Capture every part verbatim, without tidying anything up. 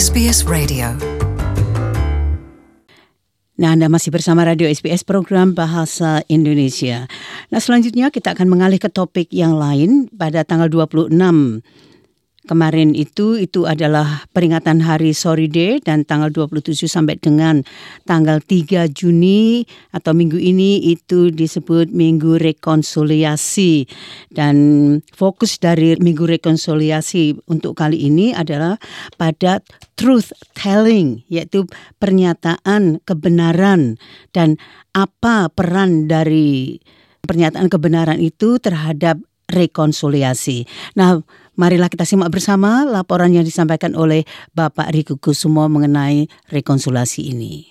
S B S Radio. Nah, Anda masih bersama Radio S B S program Bahasa Indonesia. Nah, selanjutnya kita akan mengalih ke topik yang lain. Pada tanggal dua puluh enam kemarin itu, itu adalah peringatan Hari Sorry Day, dan tanggal dua puluh tujuh sampai dengan tanggal tiga Juni atau minggu ini itu disebut Minggu Rekonsiliasi. Dan fokus dari Minggu Rekonsiliasi untuk kali ini adalah pada truth telling, yaitu pernyataan kebenaran dan apa peran dari pernyataan kebenaran itu terhadap rekonsiliasi. Nah, marilah kita simak bersama laporan yang disampaikan oleh Bapak Riku Kusumo mengenai rekonsiliasi ini.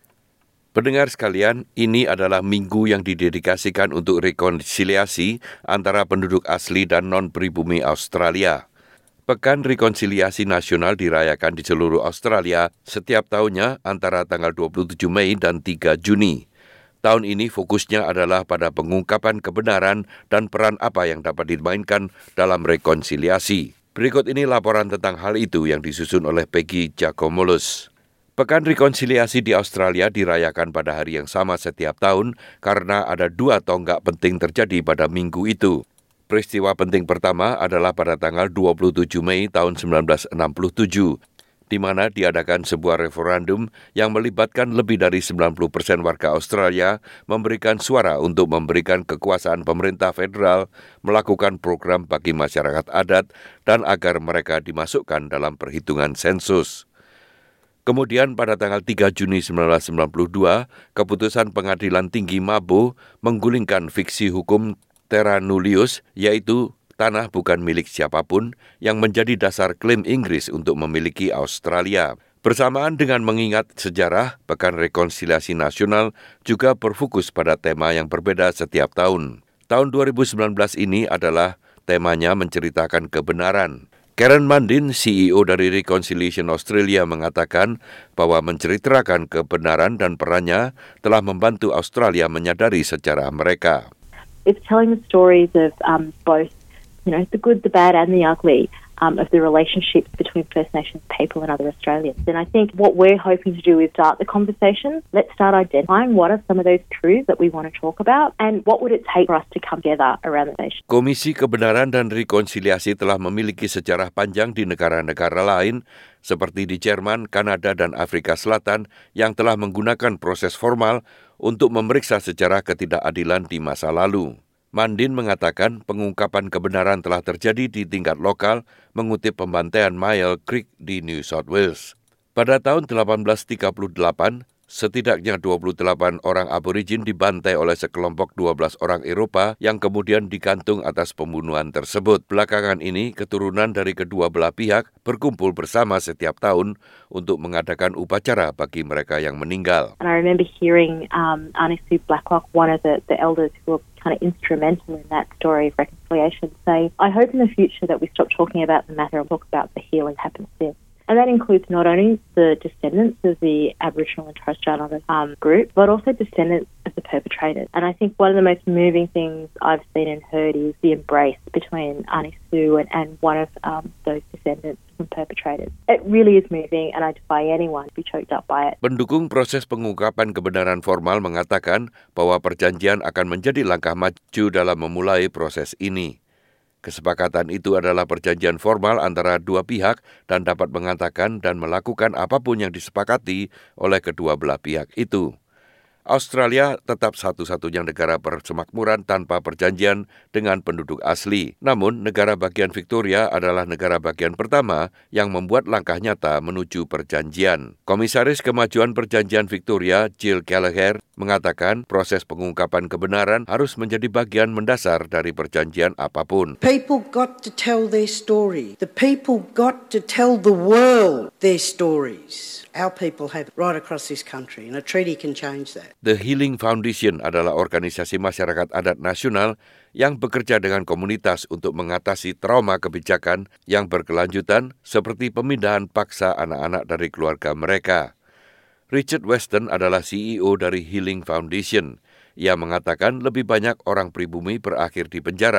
Pendengar sekalian, ini adalah minggu yang didedikasikan untuk rekonsiliasi antara penduduk asli dan non-pribumi Australia. Pekan Rekonsiliasi Nasional dirayakan di seluruh Australia setiap tahunnya antara tanggal dua puluh tujuh Mei dan tiga Juni. Tahun ini fokusnya adalah pada pengungkapan kebenaran dan peran apa yang dapat dimainkan dalam rekonsiliasi. Berikut ini laporan tentang hal itu yang disusun oleh Peggy Giacomolos. Pekan Rekonsiliasi di Australia dirayakan pada hari yang sama setiap tahun karena ada dua tonggak penting terjadi pada minggu itu. Peristiwa penting pertama adalah pada tanggal dua puluh tujuh Mei tahun sembilan belas enam puluh tujuh, di mana diadakan sebuah referendum yang melibatkan lebih dari sembilan puluh persen warga Australia memberikan suara untuk memberikan kekuasaan pemerintah federal melakukan program bagi masyarakat adat dan agar mereka dimasukkan dalam perhitungan sensus. Kemudian pada tanggal tiga Juni sembilan belas sembilan puluh dua, keputusan Pengadilan Tinggi Mabo menggulingkan fiksi hukum terra nullius, yaitu tanah bukan milik siapapun, yang menjadi dasar klaim Inggris untuk memiliki Australia. Bersamaan dengan mengingat sejarah, Pekan Rekonsiliasi Nasional juga berfokus pada tema yang berbeda setiap tahun. Tahun dua ribu sembilan belas ini adalah temanya menceritakan kebenaran. Karen Mundin, C E O dari Reconciliation Australia, mengatakan bahwa menceritakan kebenaran dan perannya telah membantu Australia menyadari sejarah mereka. It's telling the stories of um, both, you know, the good, the bad and the ugly um, of the relationships between First Nations people and other Australians. And I think what we're hoping to do is start the conversation. Let's start identifying what are some of those truths that we want to talk about and what would it take for us to come together around the nation. Komisi Kebenaran dan Rekonsiliasi telah memiliki sejarah panjang di negara-negara lain seperti di Jerman, Kanada, dan Afrika Selatan yang telah menggunakan proses formal untuk memeriksa sejarah ketidakadilan di masa lalu. Mandin mengatakan pengungkapan kebenaran telah terjadi di tingkat lokal mengutip pembantaian Myall Creek di New South Wales. Pada tahun delapan belas tiga puluh delapan, setidaknya dua puluh delapan orang aborigin dibantai oleh sekelompok dua belas orang Eropa yang kemudian digantung atas pembunuhan tersebut. Belakangan ini, keturunan dari kedua belah pihak berkumpul bersama setiap tahun untuk mengadakan upacara bagi mereka yang meninggal. And I remember hearing um, Aunty Sue Blacklock, one of the, the elders who were kind of instrumental in that story of reconciliation, say, I hope in the future that we stop talking about the matter and talk about the healing that happened since. And that includes not only the descendants of the Aboriginal and Torres Strait Islander um, group, but also descendants of the perpetrators. And I think one of the most moving things I've seen and heard is the embrace between Aunty Sue and, and one of um, those descendants from perpetrators. It really is moving, and I defy anyone to be choked up by it. Pendukung proses pengungkapan kebenaran formal mengatakan bahwa perjanjian akan menjadi langkah maju dalam memulai proses ini. Kesepakatan itu adalah perjanjian formal antara dua pihak dan dapat mengatakan dan melakukan apapun yang disepakati oleh kedua belah pihak itu. Australia tetap satu-satunya negara persemakmuran tanpa perjanjian dengan penduduk asli. Namun, negara bagian Victoria adalah negara bagian pertama yang membuat langkah nyata menuju perjanjian. Komisaris Kemajuan Perjanjian Victoria, Jill Gallagher, mengatakan proses pengungkapan kebenaran harus menjadi bagian mendasar dari perjanjian apapun. People got to tell their story. The people got to tell the world their stories. Our people have right across this country, and a treaty can change that. The Healing Foundation adalah organisasi masyarakat adat nasional yang bekerja dengan komunitas untuk mengatasi trauma kebijakan yang berkelanjutan seperti pemindahan paksa anak-anak dari keluarga mereka. Richard Weston adalah C E O dari Healing Foundation. Ia mengatakan lebih banyak orang pribumi berakhir di penjara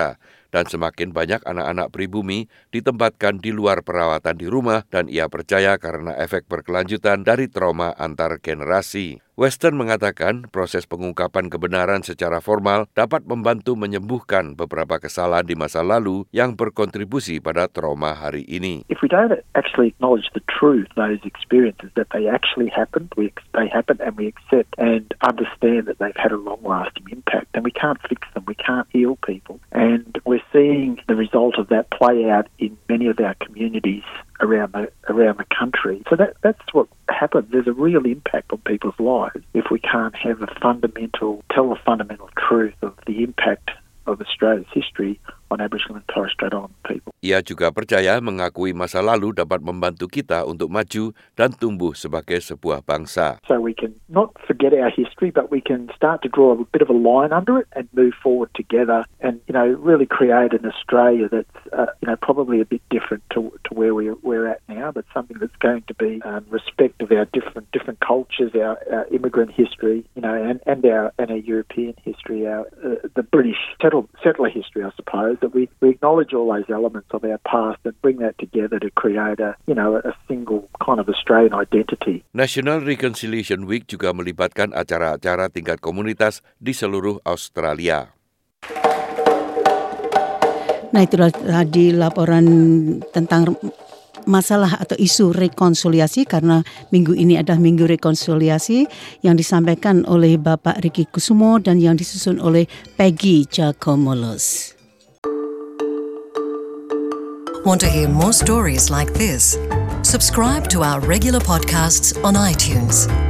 dan semakin banyak anak-anak pribumi ditempatkan di luar perawatan di rumah dan ia percaya karena efek berkelanjutan dari trauma antar generasi. Weston mengatakan proses pengungkapan kebenaran secara formal dapat membantu menyembuhkan beberapa kesalahan di masa lalu yang berkontribusi pada trauma hari ini. If we don't actually acknowledge the truth, those experiences, that they actually happened, we, they happened and we accept and understand that they've had a long-lasting impact, then we can't fix them, we can't heal people. And we're seeing the result of that play out in many of our communities around the around the country. So that that's what happens. There's a real impact on people's lives if we can't have a fundamental, tell the fundamental truth of the impact of Australia's history on Aboriginal and Torres Strait Islander people. Ia juga percaya mengakui masa lalu dapat membantu kita untuk maju dan tumbuh sebagai sebuah bangsa. So we can not forget our history, but we can start to draw a bit of a line under it and move forward together and, you know, really create an Australia that's, uh, you know, probably a bit different to to where we, we're at now, but something that's going to be um, respect of our different different cultures, our, our immigrant history, you know, and, and our and our European history, our uh, the British settle, settler history, I suppose. That we, we acknowledge all those elements of our past and bring that together to create a, you know, a single kind of Australian identity. National Reconciliation Week juga melibatkan acara-acara tingkat komunitas di seluruh Australia. Nah, itulah tadi laporan tentang masalah atau isu rekonsiliasi, karena minggu ini adalah minggu rekonsiliasi yang disampaikan oleh Bapak Riki Kusumo dan yang disusun oleh Peggy Giacomolos. Want to hear more stories like this? Subscribe to our regular podcasts on iTunes.